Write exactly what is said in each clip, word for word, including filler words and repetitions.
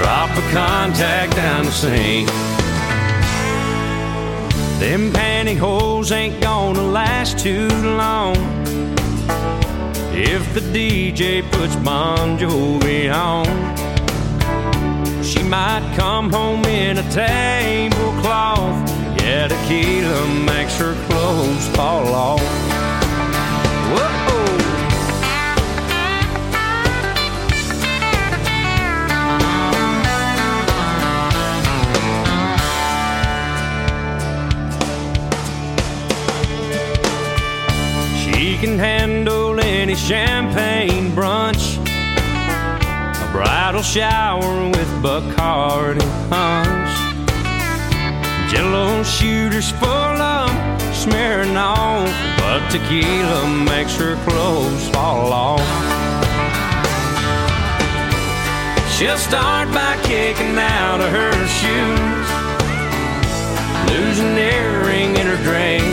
drop a contact down the sink. Them pantyhose ain't gonna last too long if the D J puts Bon Jovi on. She might come home in a tablecloth. Yeah, tequila makes her clothes fall off. Whoa. She can handle any champagne brunch, a bridal shower with Bacardi punch, Jello shooters full of smearing on, but tequila makes her clothes fall off. She'll start by kicking out of her shoes, lose an earring in her drink,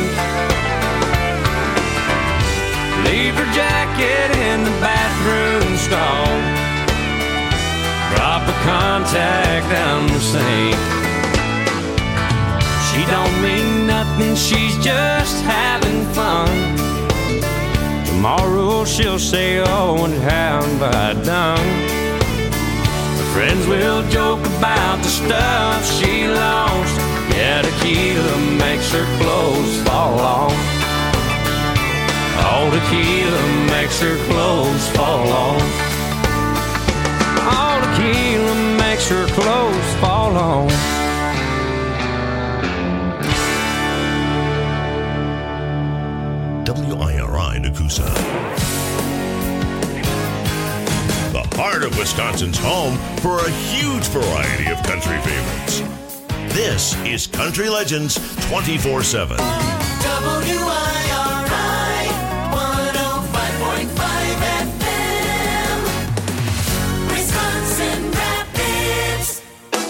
leave her jacket in the bathroom stall, drop a contact down the sink. She don't mean nothing, she's just having fun. Tomorrow she'll say, oh, and how have I done? Her friends will joke about the stuff she lost. Yeah, tequila makes her clothes fall off. Oh, tequila makes her clothes fall off. Oh, tequila makes her clothes fall off. W I R I Nakusa. The heart of Wisconsin's home for a huge variety of country favorites. This is Country Legends twenty-four seven. W I R I one oh five point five F M, Wisconsin Rapids.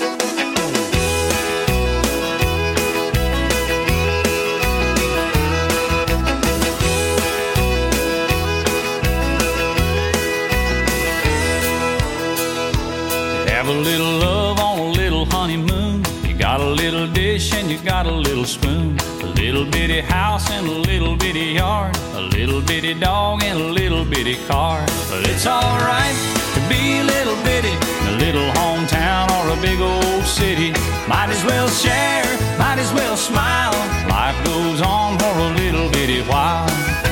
Have a little love on a little honeymoon. You got a little dish and you got a little spoon, a little bitty house and a little bitty yard, a little bitty dog and a little bitty car. But it's alright to be a little bitty in a little hometown or a big old city. Might as well share, might as well smile. Life goes on for a little bitty while.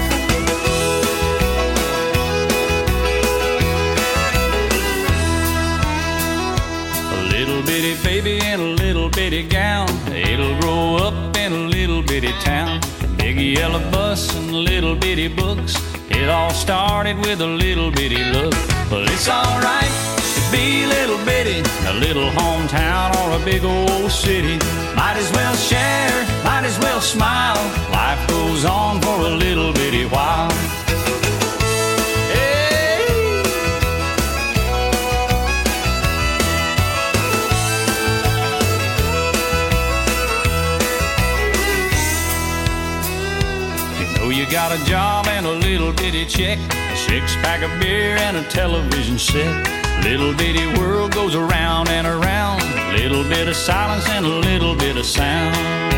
Little bitty baby in a little bitty gown, it'll grow up in a little bitty town. Big yellow bus and little bitty books, it all started with a little bitty look. But it's alright to be a little bitty in a little hometown or a big old city. Might as well share, might as well smile. Life goes on for a little bitty while. You got a job and a little bitty check, a six-pack of beer and a television set. Little bitty world goes around and around, a little bit of silence and a little bit of sound.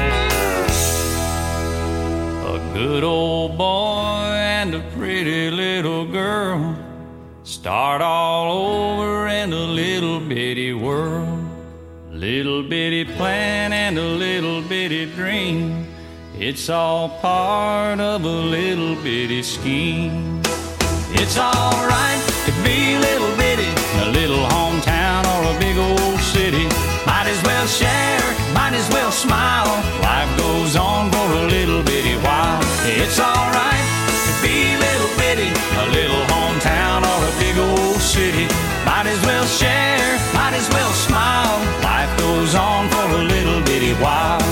A good old boy and a pretty little girl start all over in a little bitty world. Little bitty plan and a little bitty dream, it's all part of a little bitty scheme. It's alright to be a little bitty in a little hometown or a big old city. Might as well share, might as well smile. Life goes on for a little bitty while. It's alright to be a little bitty in a little hometown or a big old city. Might as well share, might as well smile. Life goes on for a little bitty while.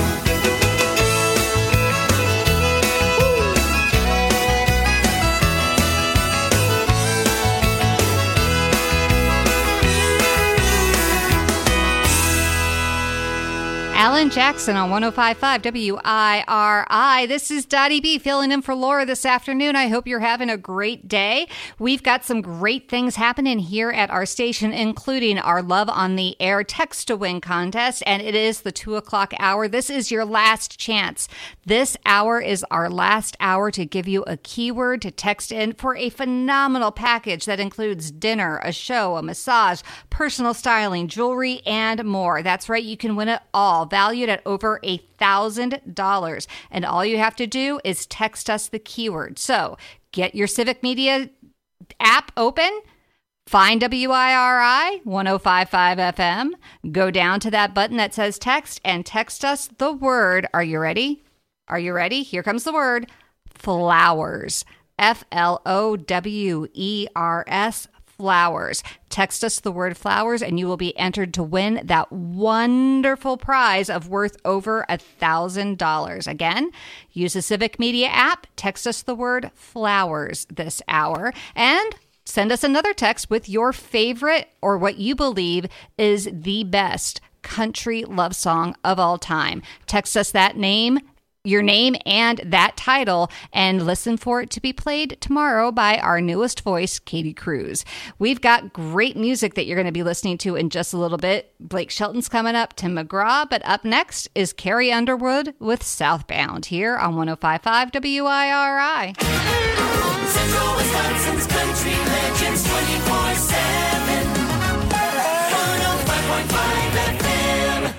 Alan Jackson on one oh five point five W I R I. This is Dottie B filling in for Laura this afternoon. I hope you're having a great day. We've got some great things happening here at our station, including our Love on the Air Text to Win contest, and it is the two o'clock hour. This is your last chance. This hour is our last hour to give you a keyword to text in for a phenomenal package that includes dinner, a show, a massage, personal styling, jewelry, and more. That's right, you can win it all, valued at over a thousand dollars. And all you have to do is text us the keyword. So get your Civic Media app open, find W I R I one oh five point five F M, go down to that button that says text, and text us the word. Are you ready? Are you ready? Here comes the word flowers. F L O W E R S, flowers. Text us the word flowers and you will be entered to win that wonderful prize of worth over a thousand dollars. Again, use the Civic Media app, text us the word flowers this hour, and send us another text with your favorite or what you believe is the best country love song of all time. Text us that name, your name and that title, and listen for it to be played tomorrow by our newest voice, Katie Cruz. We've got great music that you're going to be listening to in just a little bit. Blake Shelton's coming up, Tim McGraw, but up next is Carrie Underwood with Southbound here on one oh five point five W I R I. Central Wisconsin's country legends twenty-four seven. one oh five point five F M.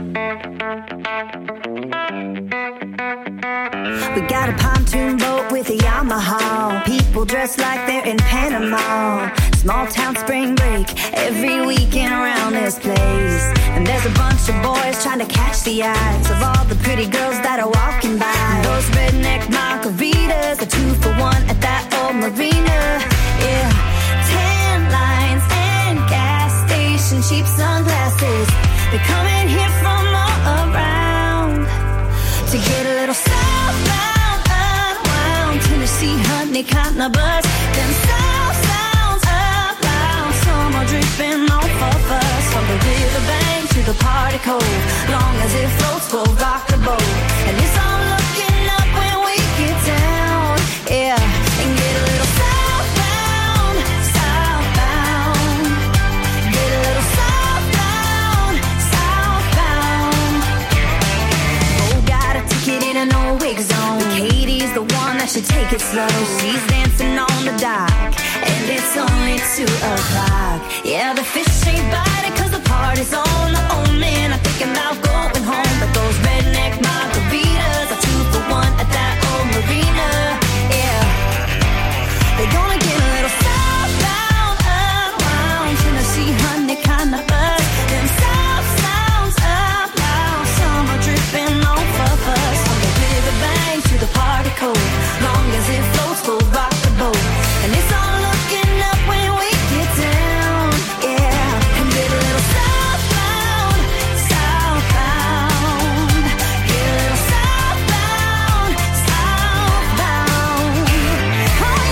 We got a pontoon boat with a Yamaha. People dressed like they're in Panama. Small town spring break every weekend around this place. And there's a bunch of boys trying to catch the eyes of all the pretty girls that are walking by. Those redneck margaritas are two for one at that old marina. Yeah, tan lines and gas station cheap sunglasses. They're coming here from all around to get a little southbound, unwound. Tennessee, honey, cotton, a buzz. Them south sounds up loud. Summer dripping off of us. From the riverbank to the party cove. Long as it floats, we'll rock the boat. And it's all looking up when we get down. Yeah, and get a little southbound, southbound. Get a little southbound, southbound. Oh, got a ticket in an old wig zone. Katie's the one that should take it slow. She's dancing on the dock, and it's only two o'clock. Yeah, the fish ain't biting cause the party's on. The old man, I'm thinking about going home. But those redneck margaritas are two for one at that old marina. Yeah, they're gonna get a little southbound, unwound. Tennessee, honey, kinda buzz. Them south sounds up loud. Summer dripping off of us. From the riverbank to the party cove. Long as it floats, we'll rock the boat. And it's all looking up when we get down. Yeah, and get a little southbound, southbound. Get a little southbound, southbound. Oh,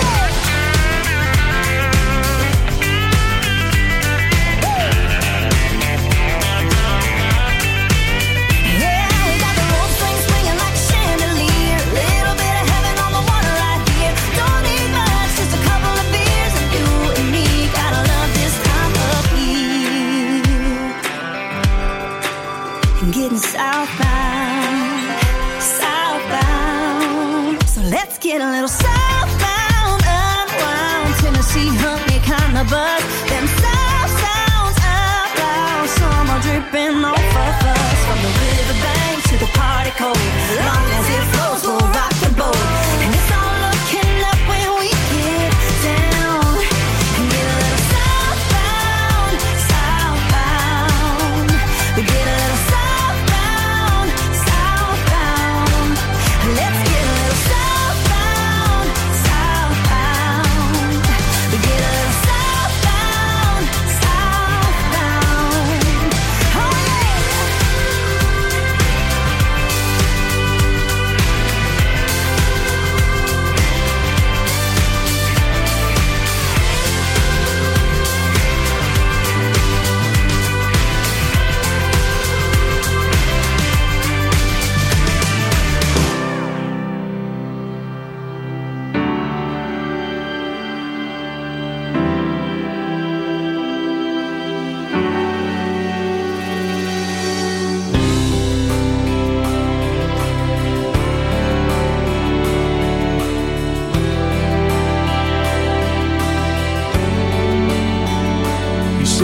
yeah, we got the rope swing swinging like a chandelier. Little bit of heaven on the water right here. Don't need much, just a couple of beers, and you and me gotta love this time of year. And getting southbound, southbound. So let's get a little southbound, unwound. Tennessee, honey, kinda buzz. Them south sounds up loud. Summer dripping off of us. From the riverbank to the party cove. Long as it flows, we'll rock the boat. And it's all looking up when we get down. And get a little southbound, southbound. We get a little southbound, southbound. Let's get a little southbound, southbound. We get a little southbound,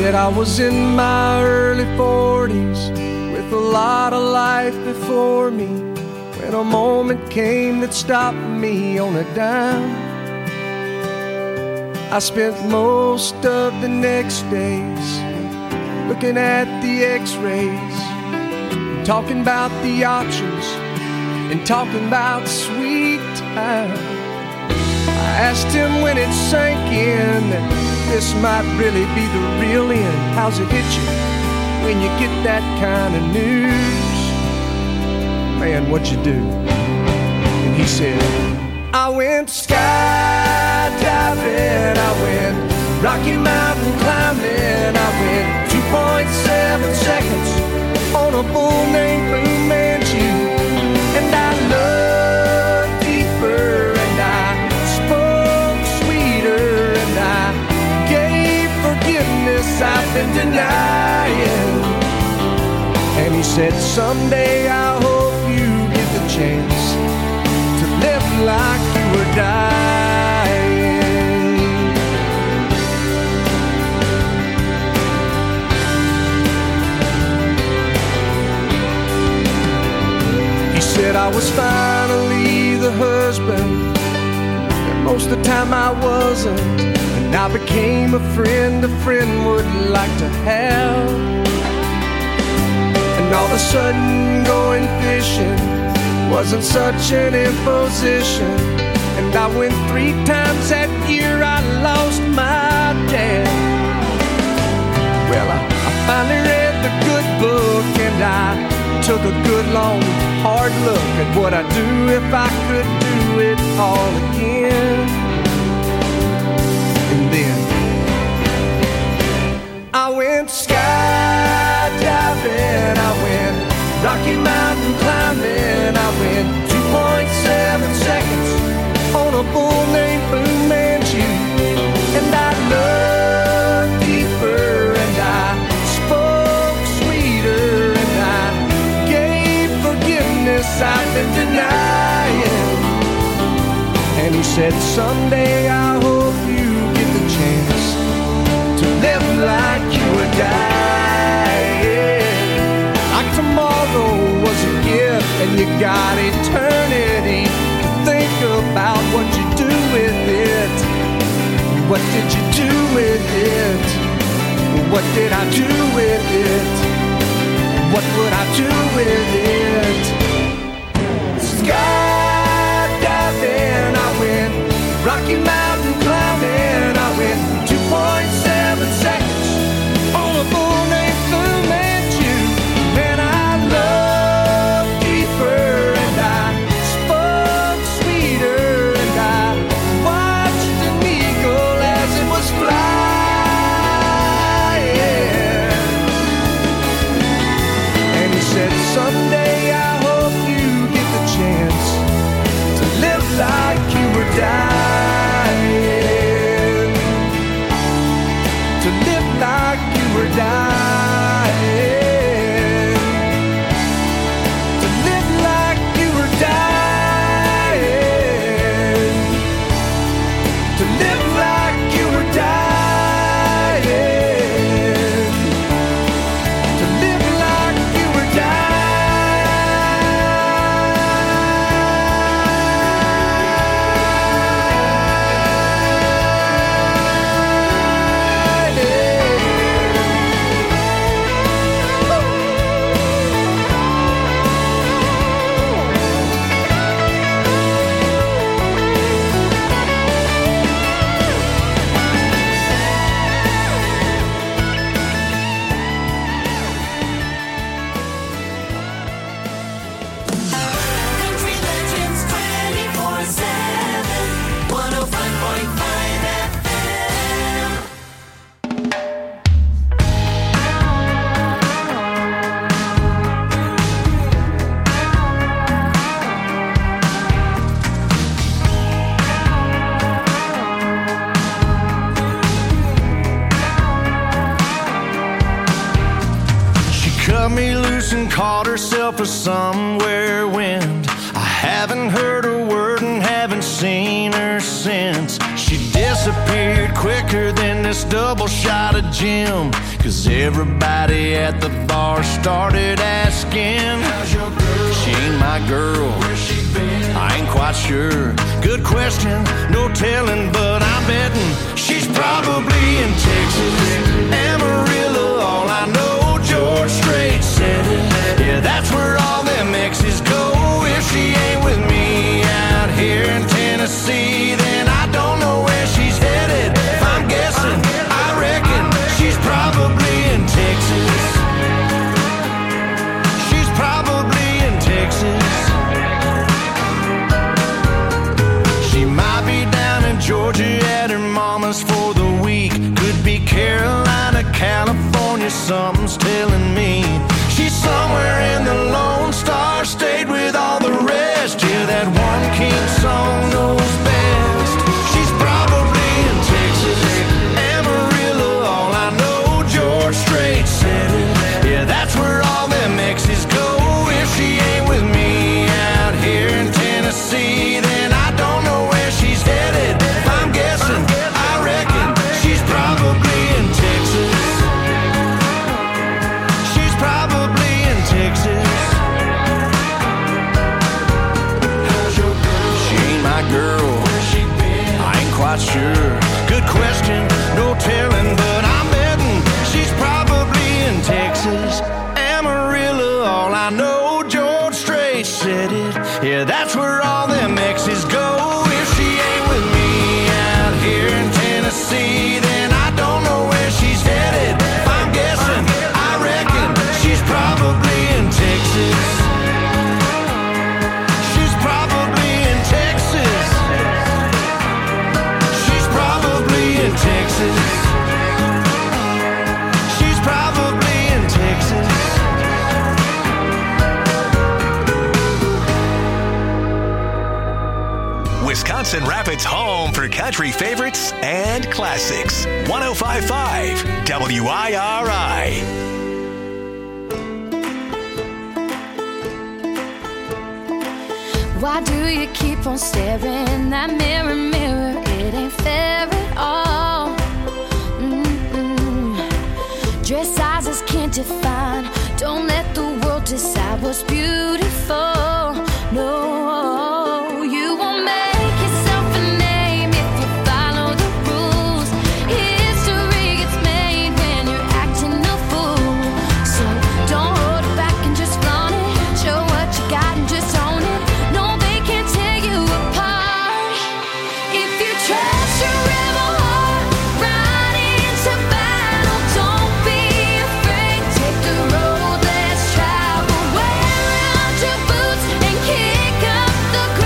said I was in my early forties with a lot of life before me, when a moment came that stopped me on a dime. I spent most of the next days looking at the x-rays, talking about the options and talking about sweet time. I asked him when it sank in that this might really be the real end. How's it hit you when you get that kind of news? Man, what'd you do? And he said, I went skydiving, I went Rocky Mountain climbing, I went two point seven seconds on a bull named Fu Manchu. And I loved deeper, and I spoke sweeter, and I gave forgiveness I've been denying. And he said, someday I hope you get the chance to live like you were dying. He said I was finally the husband, and most of the time I wasn't. And I became a friend a friend would like to have. And all of a sudden going fishing wasn't such an imposition. And I went three times that year, I lost my dad. Well, I, I finally read the good book, and I took a good long hard look at what I'd do if I could do it all again. And then I went skydiving, I went Rocky Mountain climbing, I went two point seven seconds on a bull named Fu Manchu. And I loved deeper, and I spoke sweeter, and I gave forgiveness I've been denying. And he said, someday I hope you get the chance to live like you were dying. Like tomorrow was a gift, and you got eternity to think about what you do with it. What did you do with it? What did I do with it? What would I do with it? Skydiving, I went Rocky Mountain climbing, I went two point seven seconds on a bull named Fu Manchu. And I loved deeper, and I spoke sweeter, and I watched an eagle as it was flying. And he said, someday I hope you get the chance to live like you were dying. To live like you were dying. To live like you were dying. To live like you were dying. To live like you were Country Legends twenty-four seven, one oh five point five F M. She cut me loose and caught herself a somewhere wind. I haven't heard a word and haven't seen her since. She She disappeared quicker than this double shot of gin, 'cause everybody at the bar started asking, how's your girl? She ain't my girl. Where's she been? I ain't quite sure. Good question, no telling, but I'm betting she's probably in Texas. Amarillo, all I know, George Strait said it. Yeah, that's where all them exes go. If she ain't with me out here in Tennessee, then I don't know where she's headed. If I'm guessing, I reckon she's probably in Texas. She's probably in Texas. She might be down in Georgia at her mama's for the week. Could be Carolina, California, something's telling me. She's somewhere in the Lone Star State with all the rest. Yeah, that one king song knows best. She's probably in Texas. Amarillo, all I know, George Strait said it. Yeah, that's where all them exes go. If she ain't with me out here in Tennessee, then I don't know where she's headed. If I'm guessing, I reckon she's probably in Texas. She's probably in Texas. How's your girl? She ain't my girl. Where's she been? I ain't quite sure. Good question, no telling, but I'm betting she's probably in Texas. Amarillo, all I know, George Strait said it. Yeah, that's where all them exes go. If she ain't with me out here in Tennessee, then I don't know where she's headed. If I'm guessing, I reckon she's probably in Texas. She's probably in Texas. She's probably in Texas. She's probably in Texas. Wisconsin Rapids' home for country favorites and classics. one oh five point five W I R I. Why do you keep on staring? That mirror, mirror, it ain't fair at all. Mm-mm. Dress sizes can't define. Don't let the world decide what's beautiful. No, you won't make yourself a name if you follow the rules. History gets made when you're acting a fool. So don't hold it back and just flaunt it. Show what you got and just own it. No, they can't tear you apart. If you trust your rebel heart, ride into battle. Don't be afraid. Take the road less traveled. Wear out your boots and kick up the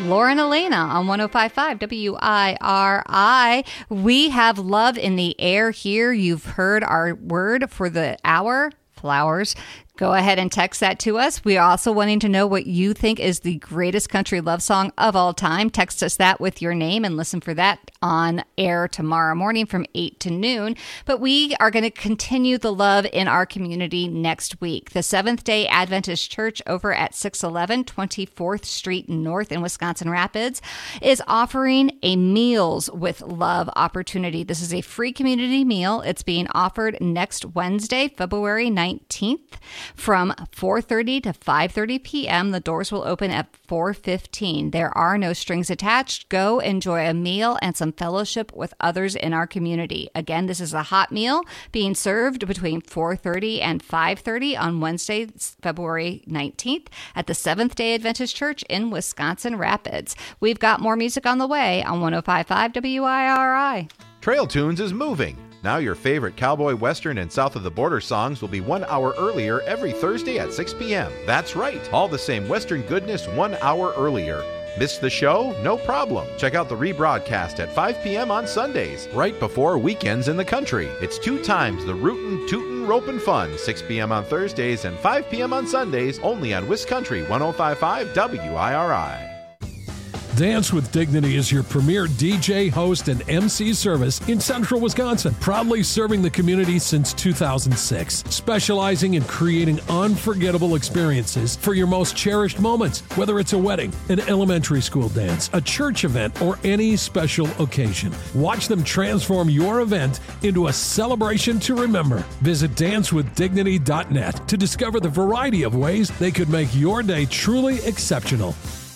Lauren Elena on one oh five point five W I R I. We have love in the air here. You've heard our word for the hour, flowers. Go ahead and text that to us. We are also wanting to know what you think is the greatest country love song of all time. Text us that with your name and listen for that on air tomorrow morning from eight to noon. But we are going to continue the love in our community next week. The Seventh-day Adventist Church over at six eleven twenty-fourth Street North in Wisconsin Rapids is offering a Meals with Love opportunity. This is a free community meal. It's being offered next Wednesday, February nineteenth. From four thirty to five thirty p.m. The doors will open at four fifteen. There are no strings attached. Go enjoy a meal and some fellowship with others in our community. Again, this is a hot meal being served between four thirty and five thirty on Wednesday, February nineteenth at the Seventh-day Adventist Church in Wisconsin Rapids. We've got more music on the way on one oh five point five W I R I. Trail Tunes is moving. Now your favorite cowboy, western, and south of the border songs will be one hour earlier every Thursday at six p.m. That's right, all the same western goodness one hour earlier. Missed the show? No problem. Check out the rebroadcast at five p.m. on Sundays, right before weekends in the country. It's two times the rootin', tootin', ropin' fun, six p.m. on Thursdays and five p.m. on Sundays, only on WisCountry one oh five point five W I R I. Dance with Dignity is your premier D J, host, and M C service in central Wisconsin, proudly serving the community since two thousand six, specializing in creating unforgettable experiences for your most cherished moments, whether it's a wedding, an elementary school dance, a church event, or any special occasion. Watch them transform your event into a celebration to remember. Visit dance with dignity dot net to discover the variety of ways they could make your day truly exceptional.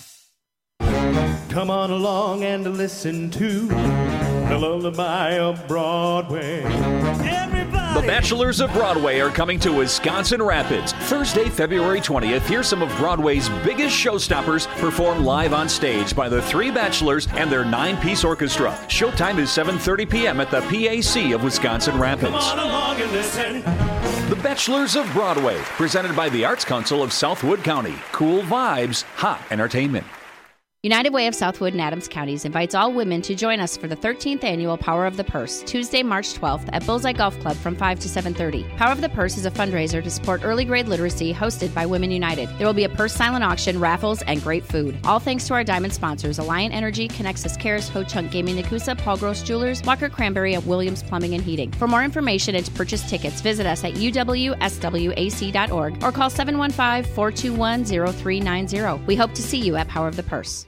Come on along and listen to the lullaby of Broadway. Everybody! The Bachelors of Broadway are coming to Wisconsin Rapids. Thursday, February twentieth, hear some of Broadway's biggest showstoppers perform live on stage by the Three Bachelors and their nine-piece orchestra. Showtime is seven thirty p.m. at the P A C of Wisconsin Rapids. Come on along and listen. The Bachelors of Broadway, presented by the Arts Council of Southwood County. Cool vibes, hot entertainment. United Way of Southwood and Adams Counties invites all women to join us for the thirteenth annual Power of the Purse, Tuesday, March twelfth at Bullseye Golf Club from five to seven thirty. Power of the Purse is a fundraiser to support early grade literacy hosted by Women United. There will be a purse silent auction, raffles, and great food. All thanks to our diamond sponsors, Alliant Energy, Connexus Cares, Ho Chunk Gaming Nakusa, Paul Gross Jewelers, Walker Cranberry, and Williams Plumbing and Heating. For more information and to purchase tickets, visit us at U W S W A C dot org or call seven one five, four two one, zero three nine zero. We hope to see you at Power of the Purse.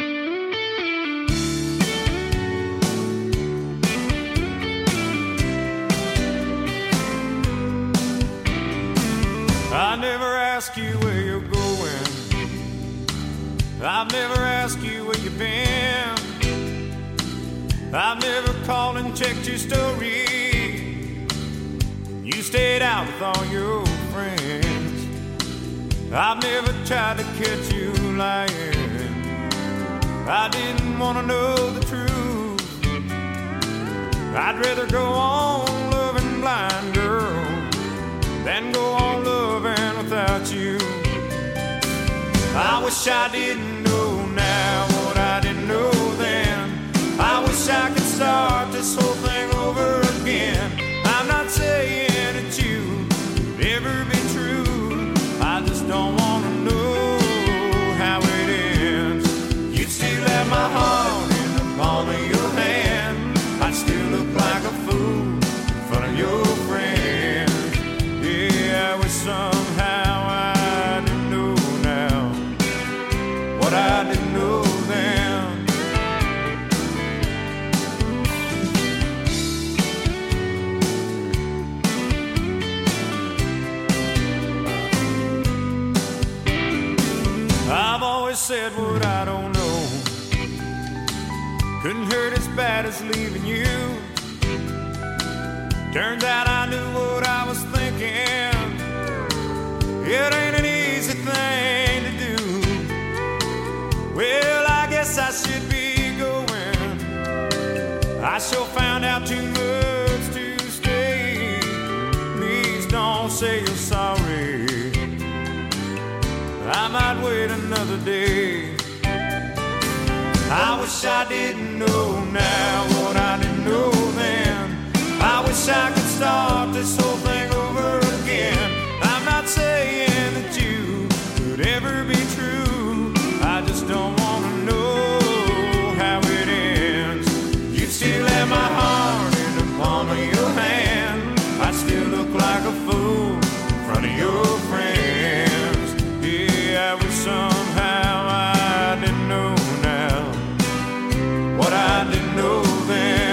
I never ask you where you're going. I've never asked you where you've been. I've never called and checked your story. You stayed out with all your friends. I've never tried to catch you lying. I didn't want to know the truth. I'd rather go on loving blind, girl, than go on loving without you. I wish I didn't know now what I didn't know then. I wish I could start this whole thing over again. I'm not saying that you could ever be true. I just don't want to know how it ends. You'd still have my heart in the palm of your hand. I'd still look like a fool in front of your friends. Yeah, I wish somehow I didn't know now what I didn't know then. I've always said what I don't know. Couldn't hurt as bad as leaving you. Turns out I knew what I was thinking. It ain't an easy thing to do. Well, I guess I should be going. I sure found out too much to stay. Please don't say you're sorry. I might wait another day. I wish I didn't know now what I didn't know then. I wish I could start this whole thing over again. I'm not saying that you could ever be true. I just don't want to know how it ends. You still have my heart in the palm of your hand. I still look like a fool in front of your friends. Yeah, I wish somehow I didn't know now what I didn't know then.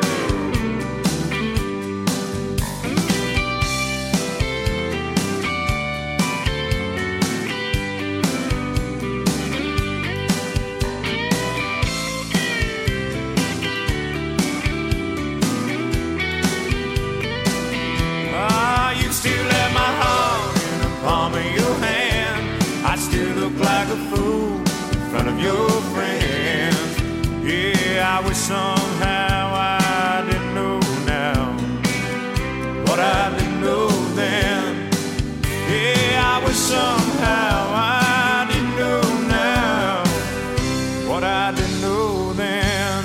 Ah, you still have my heart in the palm of your hand. I still look like a fool in front of your friends. Yeah, I wish somehow I didn't know now what I didn't know then. Yeah, I wish somehow I didn't know now what I didn't know then.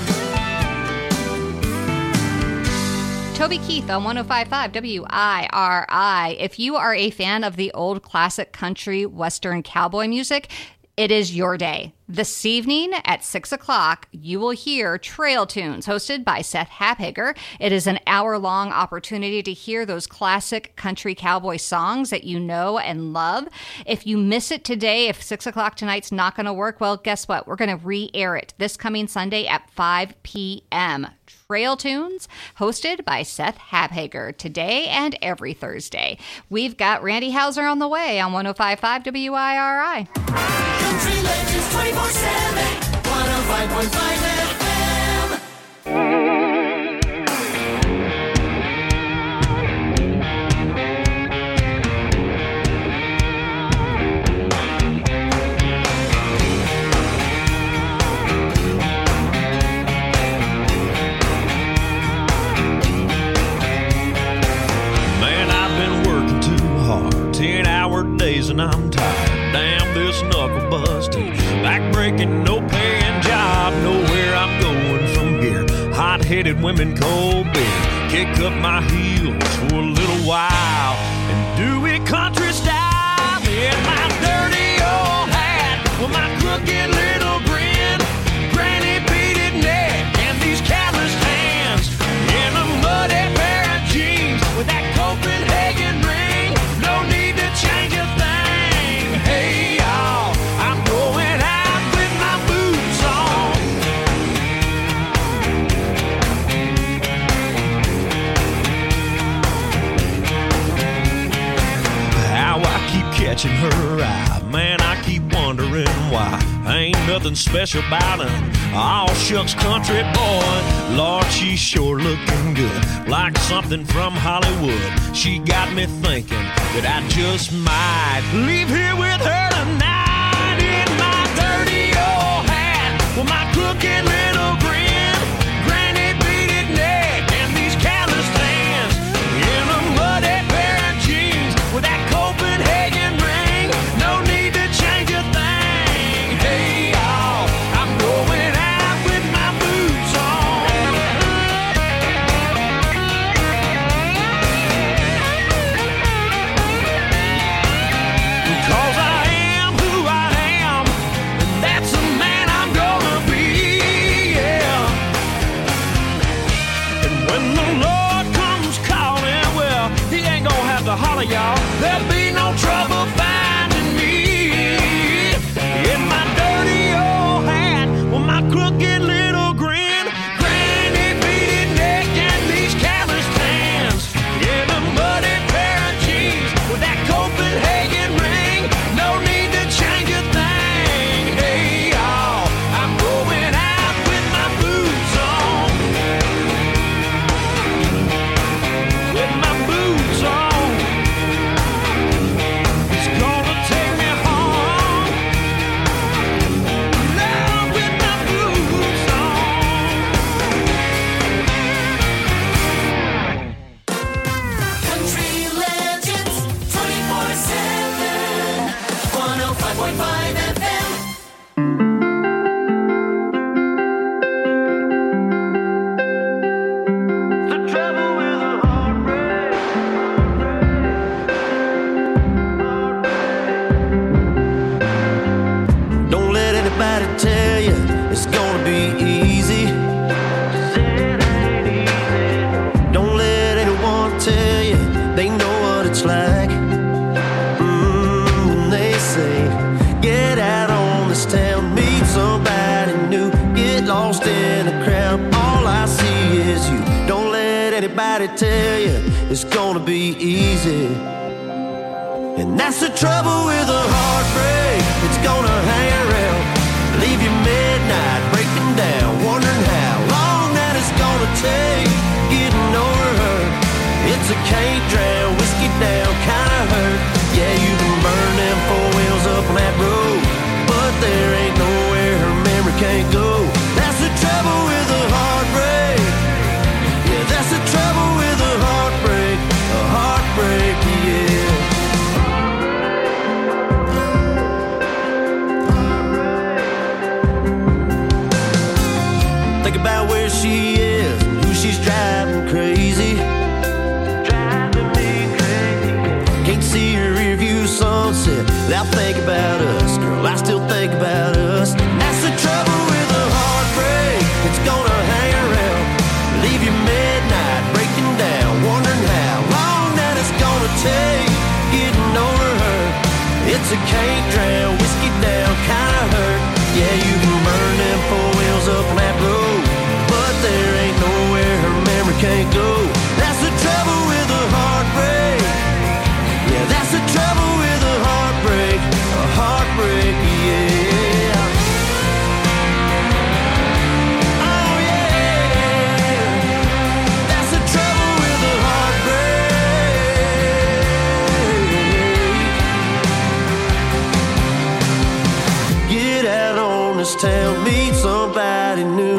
Toby Keith on one oh five point five W I R I. If you are a fan of the old classic country western cowboy music, it is your day. This evening at six o'clock, you will hear Trail Tunes, hosted by Seth Habhager. It is an hour-long opportunity to hear those classic country cowboy songs that you know and love. If you miss it today, if six o'clock tonight's not going to work, well, guess what? We're going to re-air it this coming Sunday at five p.m. Trail Tunes, hosted by Seth Habhager, today and every Thursday. We've got Randy Hauser on the way on one oh five point five W I R I. Country Legends twenty-four seven, one oh five point five F M. Ten-hour days and I'm tired. Damn this knuckle busting, back breaking, no paying job. Nowhere I'm going from here. Hot-headed women, cold beer. Kick up my heels for a little while and do it country style. In my dirty old hat with my crooked little grin, granny beaded neck and these calloused hands, in a muddy pair of jeans with that Copenhagen ring. No need to change a thing. Hey y'all, I'm going out with my boots on. How I keep catching her eye, man, I keep wondering why. Ain't nothing special about her. All shucks country boy. Lord, she's sure looking good, like something from Hollywood. She got me thinking that I just might leave here with her tonight. In my dirty old hat with my crooked little grin, granny beaded neck and these calloused hands, in a muddy pair of jeans with that Copenhagen ring. No need to change a thing. Hey y'all, I'm going out with my boots on. Cause I am who anybody tell you it's gonna be easy. Don't let anyone tell you they know what it's like. Mm, when they say, get out on this town, meet somebody new, get lost in a crowd, all I see is you. Don't let anybody tell you it's gonna be easy. And that's the trouble with a heartbreak, it's gonna hang around, leave you midnight breaking down, wondering how long that it's gonna take getting over her. It's a can't drown, whiskey down kind of hurt. Yeah, you can burn them four wheels up on that road, but there ain't nowhere her memory can't go. That's the trouble with a heartbreak. Yeah, that's the trouble with a heartbreak. A heartbreak, yeah. Think about where she is, who she's driving crazy. Driving me crazy. Can't see her rear view sunset without thinking about us. Girl, I still think about us. That's the trouble with a heartbreak. It's gonna hang around, leave you midnight breaking down, wondering how long that it's gonna take getting over her. It's a can't drown, whiskey down kind of hurt. Yeah, you can burn them four wheels up on that road, but there ain't nowhere her memory can't go. That's the trouble with a heartbreak. Yeah, that's the trouble with a heartbreak. A heartbreak, yeah. Oh yeah, that's the trouble with a heartbreak. Get out on this town, meet somebody new,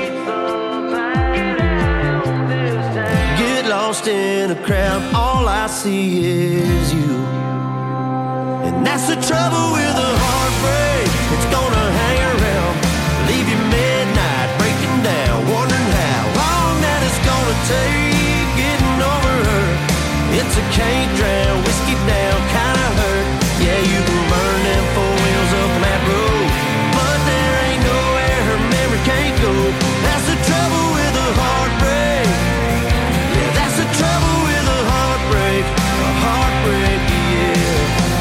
get lost in a crowd, all I see is you. And that's the trouble with a heartbreak, it's gonna hang around, leave you midnight breaking down, wondering how long that it's gonna take getting over her. It's a can't drown, whiskey down kind of hurt. Yeah, you can burn them four wheels up on that road, but there ain't nowhere her memory can't go. That's the trouble with a heartbreak. Yeah, that's the trouble with a heartbreak. A heartbreak, yeah.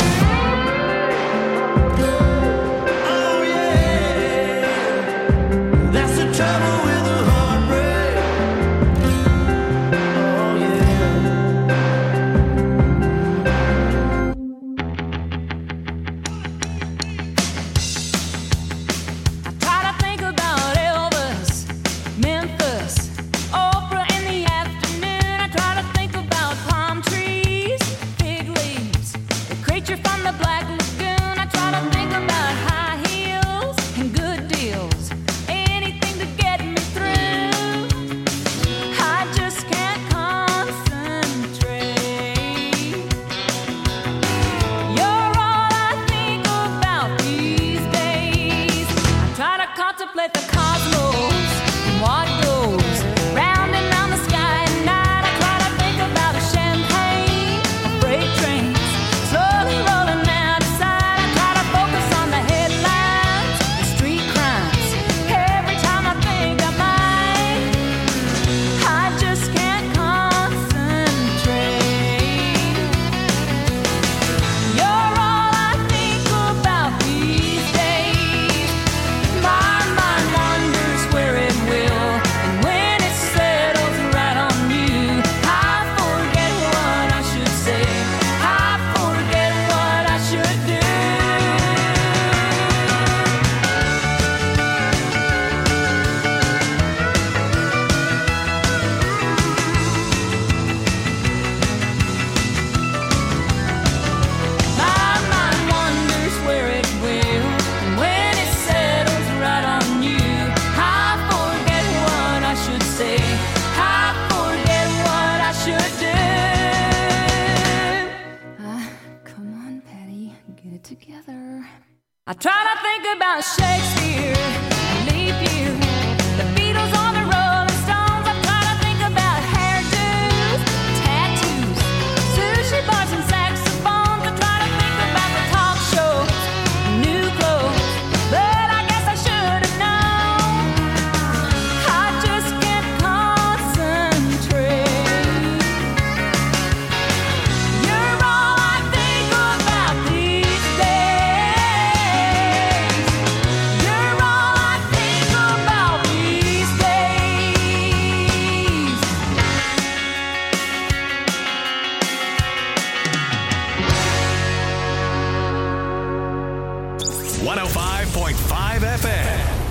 Oh yeah, that's the trouble with a heartbreak. Oh yeah. Try to think about Elvis, Memphis, Oprah in the afternoon. I try to think about palm trees, fig leaves, the creature from the Black Lagoon. I try to think about high heels and good deals, anything to get me through. I just can't concentrate. You're all I think about these days. I try to contemplate the cosmos and what goes round and round the sky at night. I try to think about a champagne, a freight trains slowly rolling out of sight. I try to focus on the headlines, the street crimes. Every time I think I might, I just can't concentrate. You're all I think about these days. My mind wanders where it will, and when it settles right on you, I forget what I should say. I forget what I should do. My mind wanders where it will, and when it settles right on you, I forget what I should say. I forget what I should do. Ah, come on, Patty, get it together. I try to think about Shakespeare, leap year, the Beatles on the Rolling Stones. I try to think about hairdos, tattoos, sushi bars and saxophones. I try to think about the talk shows, new clothes, but I guess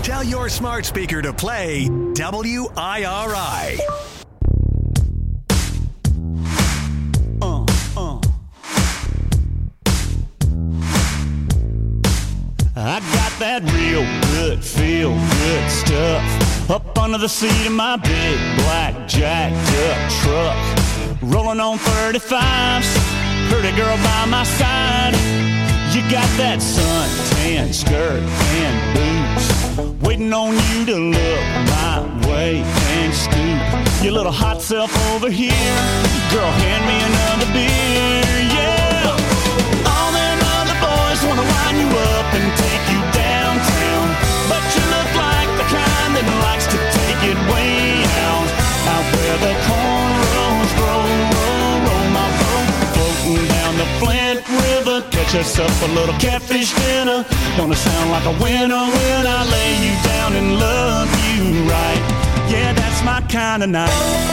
Tell your smart speaker to play W I R I. Uh, uh. I got that real good, feel good stuff up under the seat of my big black jacked up truck. Rolling on thirty-fives, pretty girl by my side. You got that suntan skirt and boots, waiting on you to look my way and scoop your little hot self over here. Girl, hand me another beer, yeah. All them other boys wanna wind you up and take you downtown, but you look like the kind that likes to take it way out, out where the cornrows grow, roll, roll my boat, floating down the Flint River. Catch us up a little catfish dinner. Gonna sound like a winner when I lay you down and love you right. Yeah, that's my kind of night.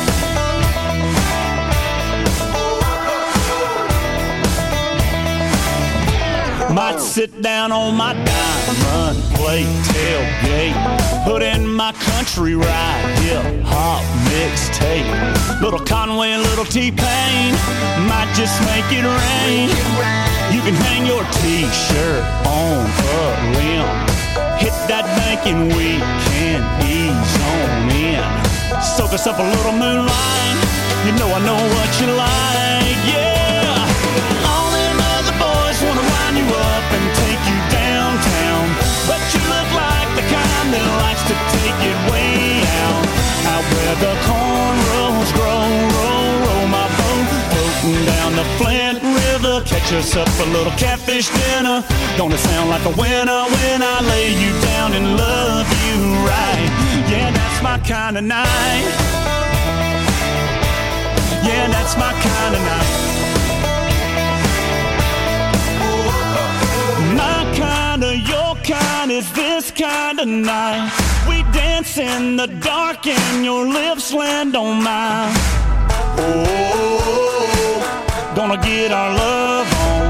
Might sit down on my diamond plate tailgate, put in my country ride, hip hop mixtape. Little Conway, little T-Pain, might just make it rain. You can hang your t-shirt on a limb, hit that bank and we can ease on in. Soak us up a little moonlight, you know I know what you like, yeah. All them other boys wanna wind you up and take you downtown, but you look like the kind that likes to take it way out, out where the cornrows grow, roll, roll my boat, floating down the Flint River. Catch us up a little catfish dinner. Gonna sound like a winner when I lay you down and love you right. Yeah, that's my kind of night. Yeah, that's my kind of night. My kind of, your kind is this kind of night. We dance in the dark and your lips land on mine. Oh, gonna get our love on.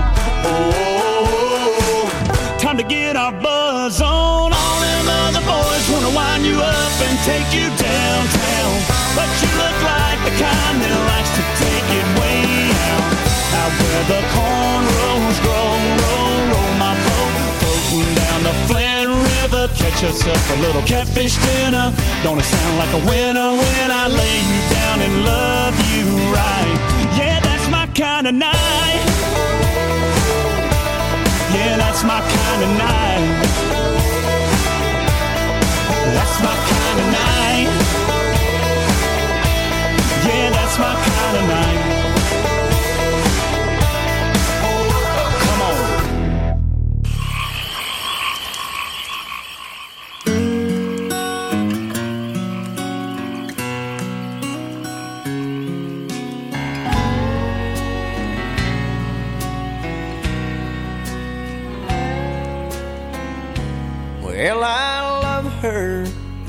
Oh, time to get our buzz on. All them other boys wanna wind you up and take you downtown, but you look like the kind that likes to take it way out, out where the cornrows grow, roll, roll my boat, floating down the Flint River. Catch us up a little catfish dinner. Gonna sound like a winner when I lay you down and love you right. Yeah, that's my kind of night. Yeah, that's my kind of night. That's my kind of night. Yeah, that's my kind of night. Come on. Well, I love her,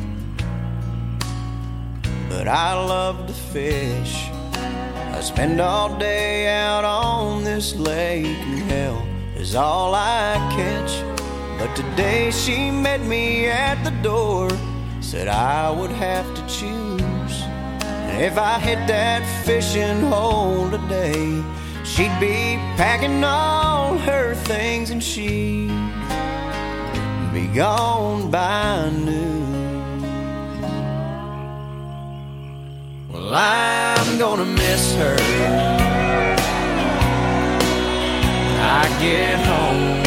but I love to fish. I spend all day out on this lake, and hell is all I catch. But today she met me at the door, said I would have to choose. And if I hit that fishing hole today, she'd be packing all her things and she'd be gone by noon. Well, I'm gonna miss her when I get home.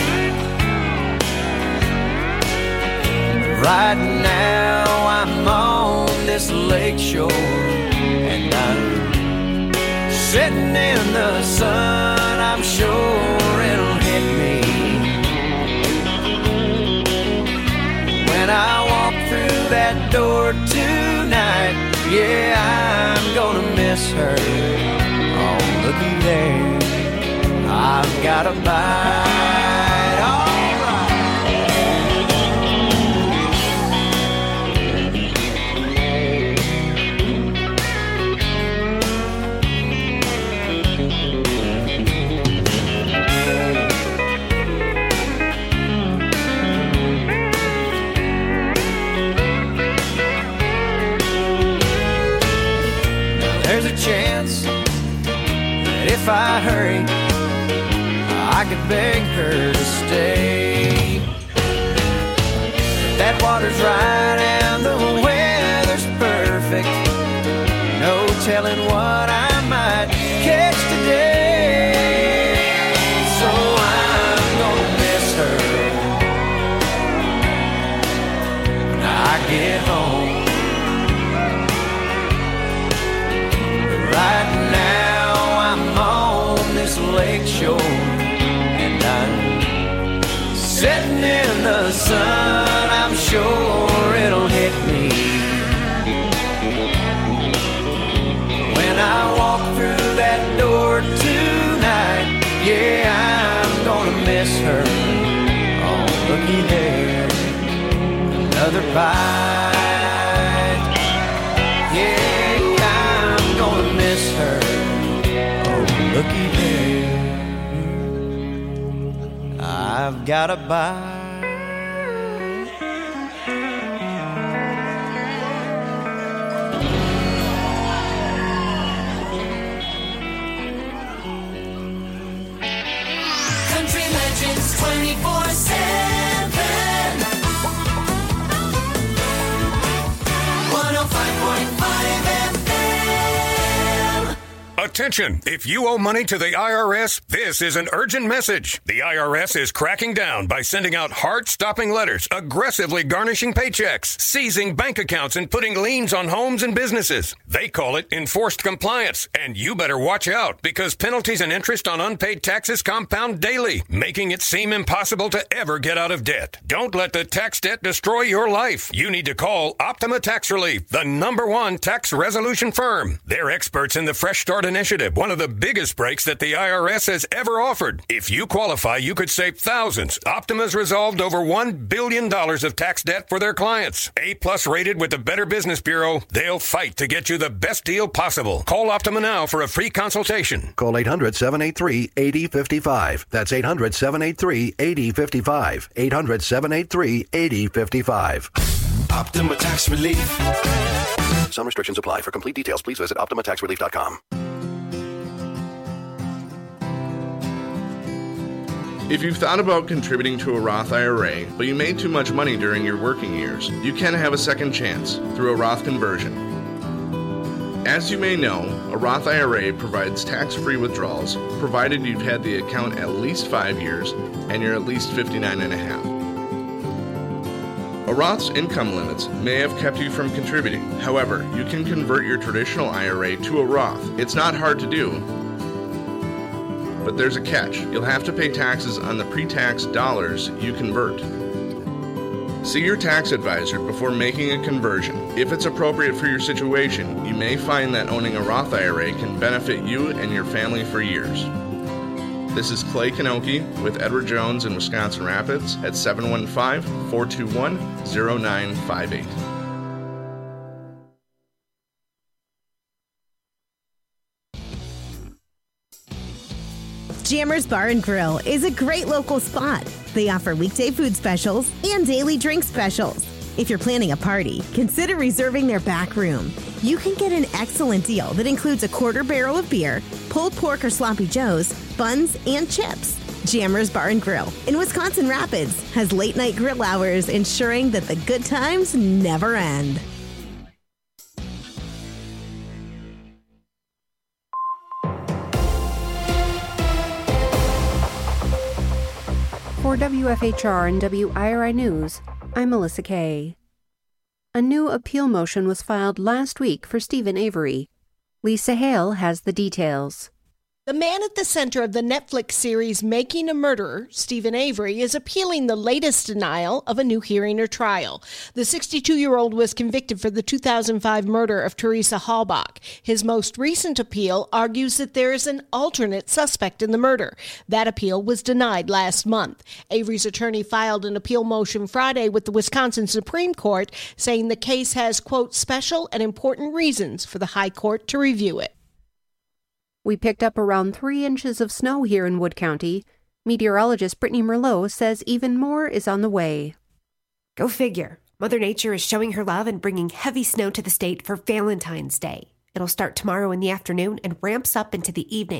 Right now I'm on this lake shore, and I'm sitting in the sun. I'm sure it'll hit me when I walk through that door tonight. Yeah, I'm gonna miss her. Oh, looky there, I've got a bite. All if I hurry, I could beg her to stay. That water's right and the weather's perfect. No telling what I might catch today. So I'm gonna miss her when I get home. But right now I'm on this lake shore, and I'm sitting in the sun. I'm sure it'll hit me when I walk through that door tonight. Yeah, I'm gonna miss her. Oh, looky there, another bite. Yeah, I'm gonna miss her. Oh, looky there, I've got a bite. twenty-four seven one oh five point five F M. Attention! If you owe money to the I R S, this is an urgent message. The I R S is cracking down by sending out heart-stopping letters, aggressively garnishing paychecks, seizing bank accounts, and putting liens on homes and businesses. They call it enforced compliance, and you better watch out because penalties and interest on unpaid taxes compound daily, making it seem impossible to ever get out of debt. Don't let the tax debt destroy your life. You need to call Optima Tax Relief, the number one tax resolution firm. They're experts in the Fresh Start Initiative, one of the biggest breaks that the I R S has ever offered. If you qualify, you could save thousands. Optima's resolved over one billion dollars of tax debt for their clients. A-plus rated with the Better Business Bureau, they'll fight to get you the best deal possible. Call Optima now for a free consultation. Call eight hundred, seven eight three, eight oh five five. That's eight hundred, seven eight three, eight oh five five. eight hundred, seven eight three, eight oh five five. Optima Tax Relief. Some restrictions apply. For complete details, please visit optima tax relief dot com. If you've thought about contributing to a Roth I R A, but you made too much money during your working years, you can have a second chance through a Roth conversion. As you may know, a Roth I R A provides tax-free withdrawals, provided you've had the account at least five years and you're at least fifty-nine and a half. A Roth's income limits may have kept you from contributing. However, you can convert your traditional I R A to a Roth. It's not hard to do, but there's a catch. You'll have to pay taxes on the pre-tax dollars you convert. See your tax advisor before making a conversion. If it's appropriate for your situation, you may find that owning a Roth I R A can benefit you and your family for years. This is Clay Kanoki with Edward Jones in Wisconsin Rapids at seven one five, four two one, zero nine five eight. Jammers Bar and Grill is a great local spot. They offer weekday food specials and daily drink specials. If you're planning a party, consider reserving their back room. You can get an excellent deal that includes a quarter barrel of beer, pulled pork or sloppy joes, buns, and chips. Jammers Bar and Grill in Wisconsin Rapids has late night grill hours, ensuring that the good times never end. For W F H R and W I R I News, I'm Melissa Kay. A new appeal motion was filed last week for Stephen Avery. Lisa Hale has the details. The man at the center of the Netflix series Making a Murderer, Stephen Avery, is appealing the latest denial of a new hearing or trial. The sixty-two-year-old was convicted for the two thousand five murder of Teresa Halbach. His most recent appeal argues that there is an alternate suspect in the murder. That appeal was denied last month. Avery's attorney filed an appeal motion Friday with the Wisconsin Supreme Court, saying the case has, quote, special and important reasons for the High Court to review it. We picked up around three inches of snow here in Wood County. Meteorologist Brittany Merlot says even more is on the way. Go figure. Mother Nature is showing her love and bringing heavy snow to the state for Valentine's Day. It'll start tomorrow in the afternoon and ramps up into the evening.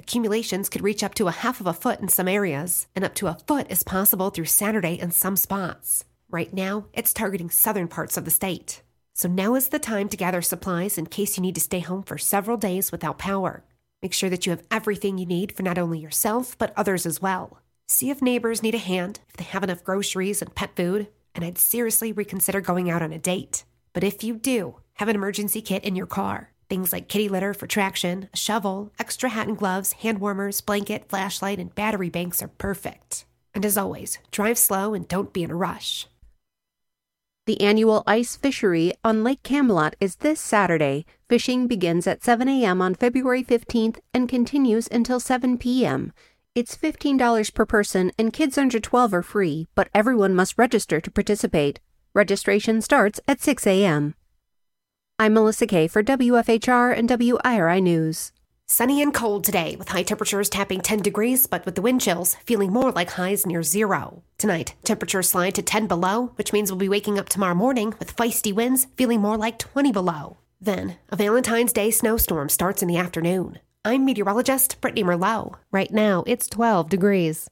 Accumulations could reach up to a half of a foot in some areas, and up to a foot is possible through Saturday in some spots. Right now, it's targeting southern parts of the state. So now is the time to gather supplies in case you need to stay home for several days without power. Make sure that you have everything you need for not only yourself, but others as well. See if neighbors need a hand, if they have enough groceries and pet food, and I'd seriously reconsider going out on a date. But if you do, have an emergency kit in your car. Things like kitty litter for traction, a shovel, extra hat and gloves, hand warmers, blanket, flashlight, and battery banks are perfect. And as always, drive slow and don't be in a rush. The annual ice fishery on Lake Camelot is this Saturday. Fishing begins at seven a.m. on February fifteenth and continues until seven p.m. It's fifteen dollars per person and kids under twelve are free, but everyone must register to participate. Registration starts at six a.m. I'm Melissa Kay for W F H R and W I R I News. Sunny and cold today, with high temperatures tapping ten degrees, but with the wind chills feeling more like highs near zero. Tonight, temperatures slide to ten below, which means we'll be waking up tomorrow morning with feisty winds feeling more like twenty below. Then, a Valentine's Day snowstorm starts in the afternoon. I'm meteorologist Brittany Merlot. Right now, it's twelve degrees.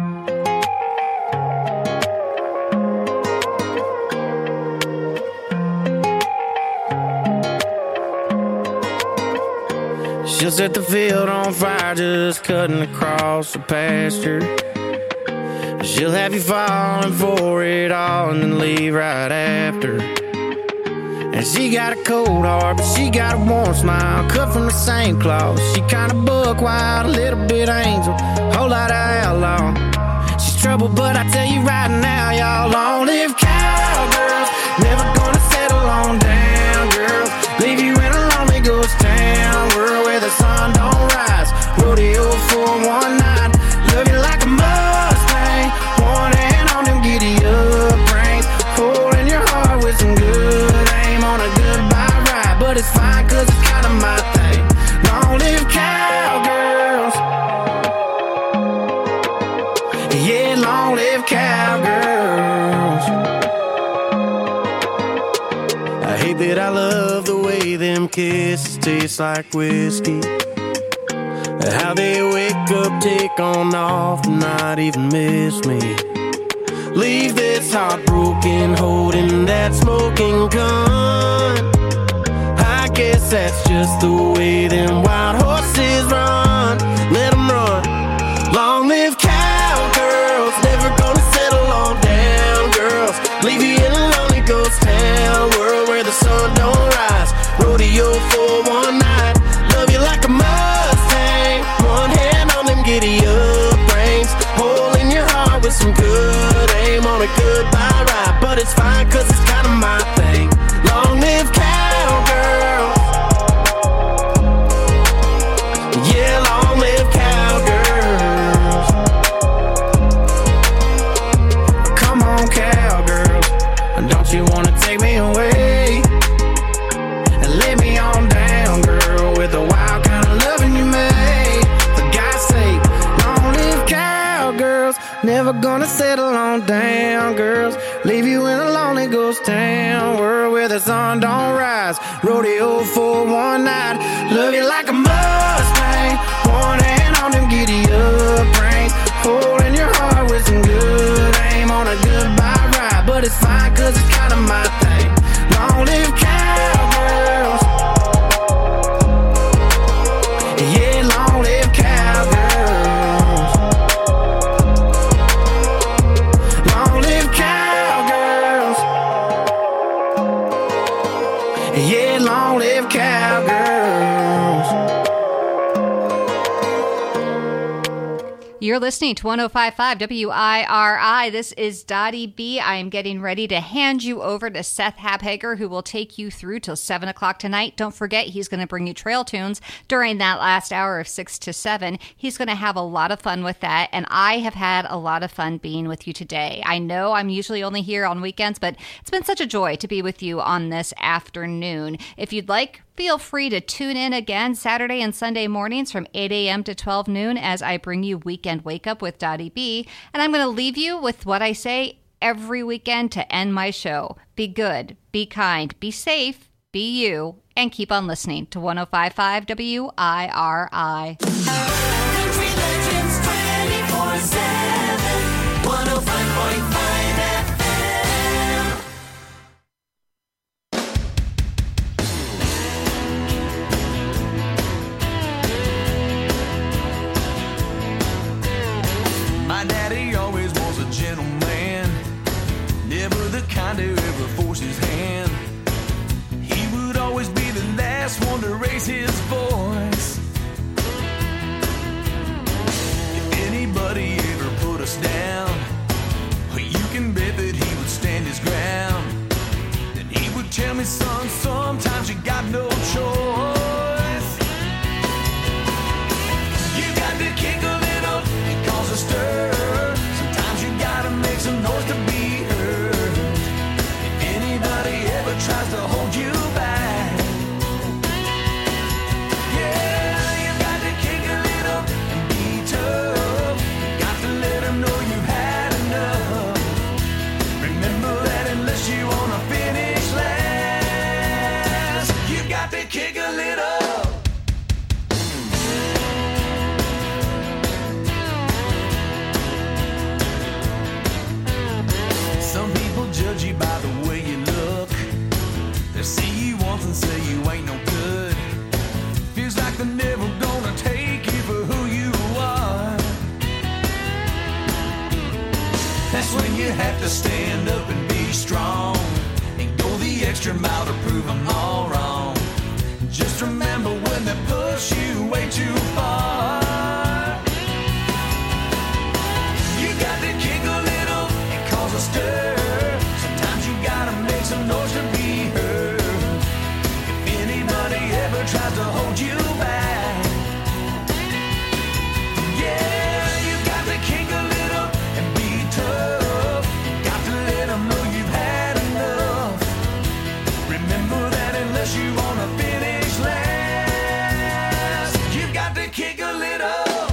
She'll set the field on fire just cutting across the pasture. She'll have you falling for it all and then leave right after. And she got a cold heart, but she got a warm smile, cut from the same cloth. She kinda buck wild, a little bit angel, whole lot of outlaw. She's trouble, but I tell you right now, y'all, long live cowgirls. Never gonna settle on down, girls. Leave you in a lonely ghost town, world where the sun don't rise. Rodeo for one night, love you like a Mustang. One hand on them giddy up reins, holding your heart with some good aim on a goodbye ride. But it's fine, cause it's kinda my thing. Long live cowgirls. Yeah, long live cowgirls. I hate that I love the way them kisses taste like whiskey. How they wake up, take on off, and not even miss me. Leave this heart broken, holding that smoking gun. I guess that's just the way them wild horses run. Let them run. Long live cowgirls, never gonna settle on down, girls. Leave you in a lonely ghost town, world where the sun don't rise. Rodeo for one night, love you like a Mustang. One hand on them giddy up reins, holding your heart with some good aim on a goodbye ride. But it's fine, cause it's kinda my thing. Long live cowgirls. Yeah, long live cowgirls. Come on, cowgirls, don't you wanna take me away and lay me on down, girl, with the wild kind of loving you made. For God's sake, long live cowgirls. Never gonna settle on down, girls. Leave you in a lonely ghost town, world where the sun don't rise. Rodeo for one night, love you like a Mustang. One hand on them giddy up reins, holding your heart with some good aim on a goodbye ride. But it's fine, cause it's kinda my thing. Long live cowgirls. Yeah, long live cowgirls. Long live cowgirls. Yeah, long live cowgirls. You're listening to one oh five point five W I R I. This is Dottie B. I am getting ready to hand you over to Seth Habhager, who will take you through till seven o'clock tonight. Don't forget, he's going to bring you trail tunes during that last hour of six to seven. He's going to have a lot of fun with that, and I have had a lot of fun being with you today. I know I'm usually only here on weekends, but it's been such a joy to be with you on this afternoon. If you'd like, feel free to tune in again Saturday and Sunday mornings from eight a.m. to twelve noon as I bring you Weekend Wake Up with Dottie B. And I'm going to leave you with what I say every weekend to end my show. Be good, be kind, be safe, be you, and keep on listening to one oh five point five W I R I. never force his hand. He would always be the last one to raise his voice. If anybody ever put us down, well, you can bet that he would stand his ground. Then he would tell me, son, sometimes you got no choice. You got to kick a little and cause a stir. Sometimes you gotta make some noise to be heard. If anybody ever tries to hold you back, yeah, you got to kick a little and be tough. You got to let them know you've had enough. Remember that unless you wanna finish last, you got to kick a little. Some people judge you by the way you look. They see you once and say you ain't no good. Feels like they're never gonna take you for who you are. That's when you have to stand up and be strong and go the extra mile to prove them all wrong. Just remember when they push you way too far, you got to kick a little and cause a stir. Sometimes you gotta make some noise to be heard. If anybody ever tries to hold you back, yeah, you got to kick a little and be tough. Got to let them know you've had enough. Remember that unless you wanna finish last, you got to kick a little.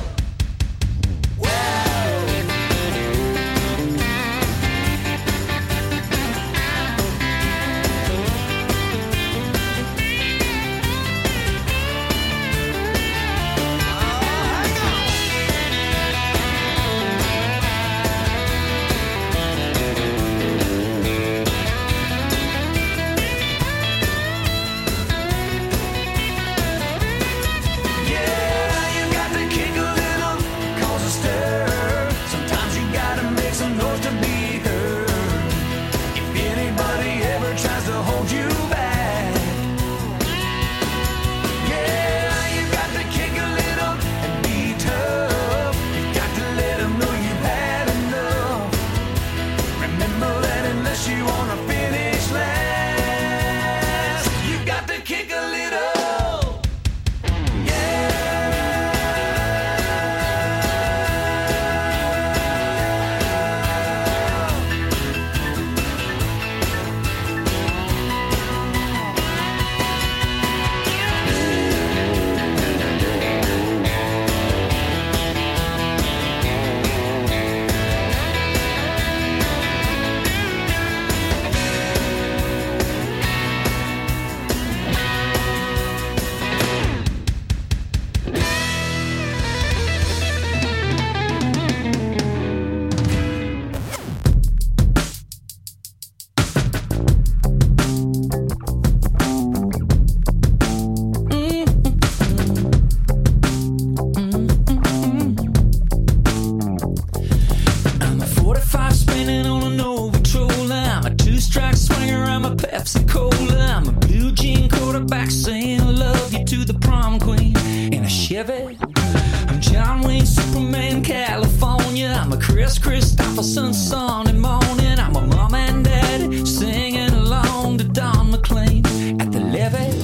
I'm John Wayne, Superman, California. I'm a Chris Christopherson, Sunday morning. I'm a mom and daddy singing along to Don McLean at the levee.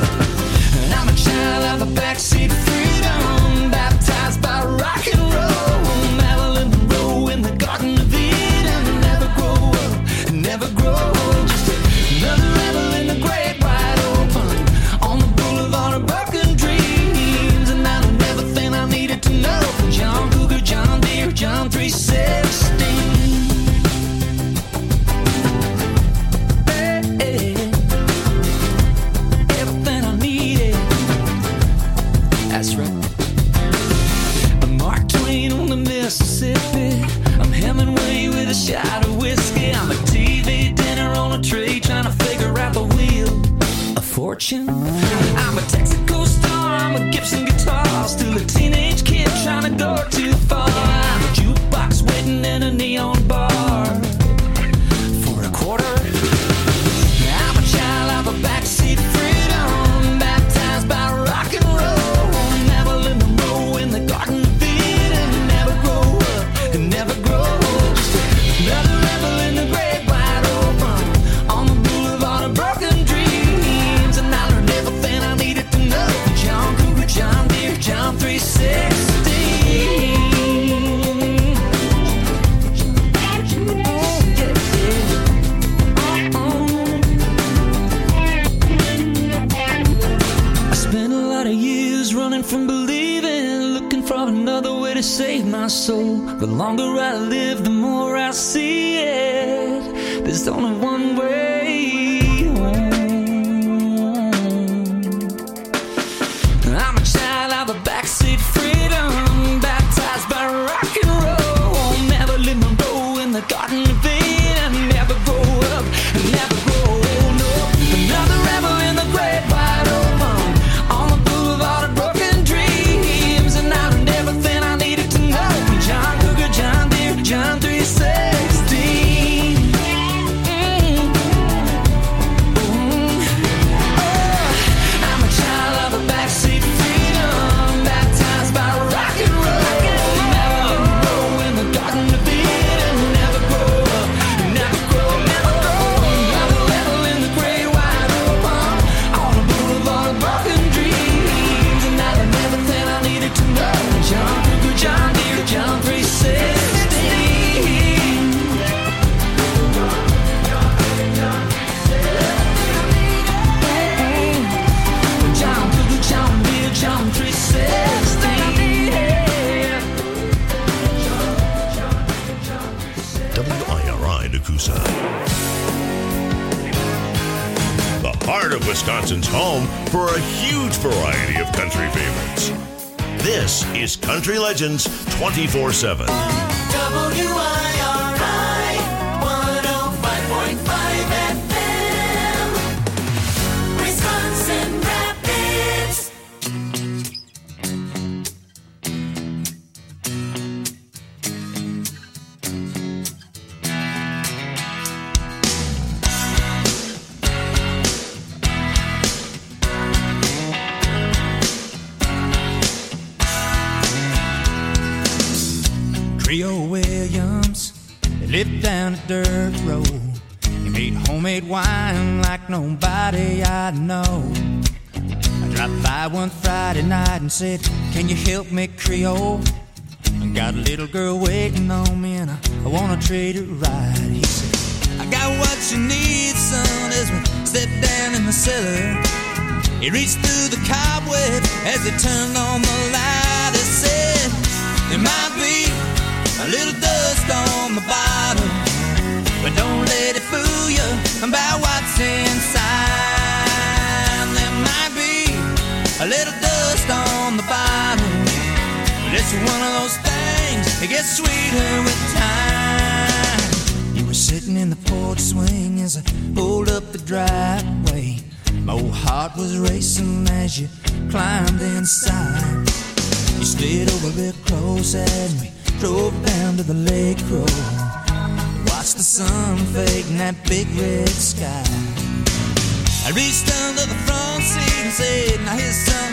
And I'm a child of a backseat freedom, baptized by rock and roll. Marilyn Monroe in the Garden of Eden. Never grow up, never grow old. Just another rebel in the great wide open on the boulevard of broken dreams. And I learned everything I needed to know from John Cougar, John Deere, John three sixteen. That's right. I'm Mark Twain on the Mississippi. I'm Hemingway with a shot of whiskey. I'm a T V dinner on a tray trying to figure out the wheel of fortune. I'm a Texaco star. I'm a Gibson guitar. Still a teenage kid trying to go too far. I'm a jukebox waiting in a neon bar for a quarter. only saved my soul. The longer I live, the more I see it. There's only one way home. I'm a child of the backseat freedom, baptized by rock and roll. Marilyn Monroe in the Garden of Eden. Never grow up, never grow old. No, another rebel in the great wide open, on the boulevard of broken dreams, and I learned everything I needed to know from John Cougar, John Deere, John three sixteen. Mm. Mm. Oh, I'm a child of the backseat freedom, baptized by rock and roll. Never grow in the Garden of Eden. Never grow up, never grow, never grow. Another rebel in the great wide open, on the boulevard of broken dreams, and I learned everything I needed to know. John Cougar, John Deere, John three sixteen. John Cougar, John Deere, John three sixteen. W I R I Nakusa. The heart of Wisconsin's home for a huge variety of country favorites. This is Country Legends twenty-four seven. W I R I one oh five point five F M, Wisconsin Rapids. Creole Williams, they lived down a dirt road. He made homemade wine like nobody I know. I dropped by one Friday night and said, can you help me, Creole? I got a little girl waiting on me and I, I wanna treat her right. He said, I got what you need, son, as we stepped down in the cellar. He reached through the cobweb as he turned on the light. He said, there might be a little dust on the bottom, but don't let it fool you about what's inside. There might be a little dust on the bottom, but it's one of those things that gets sweeter with time. You were sitting in the porch swing as I pulled up the driveway. My old heart was racing as you climbed inside. You slid over real close and we drove down to the lake road. Watched the sun fade in that big red sky. I reached under the front seat and said, now here's some